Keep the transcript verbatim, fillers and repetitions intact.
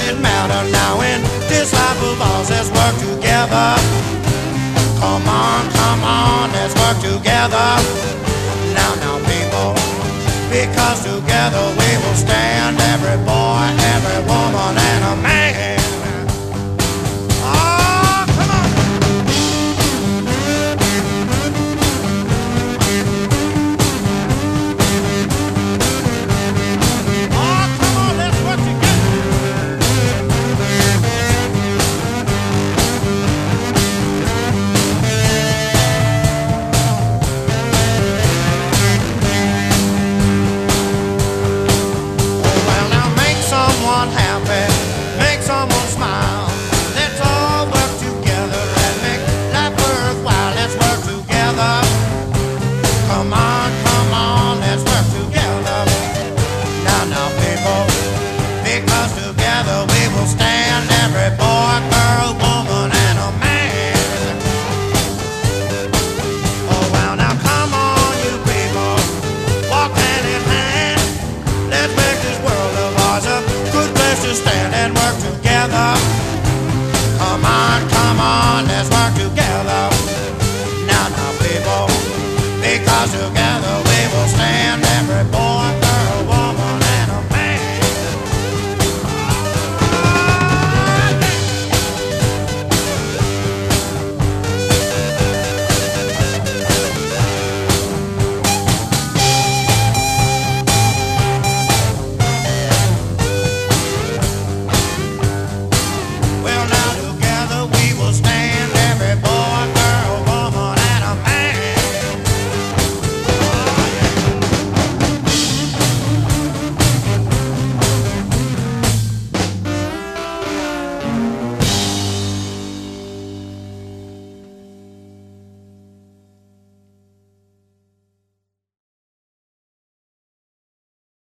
it matter now when disciples all says work together. Come on, come on, let's work together. Now, now, people, because together we will stand. Every boy, every woman, and a man. Oh, come on. Oh, come on, let's work together. Well, now make someone happy.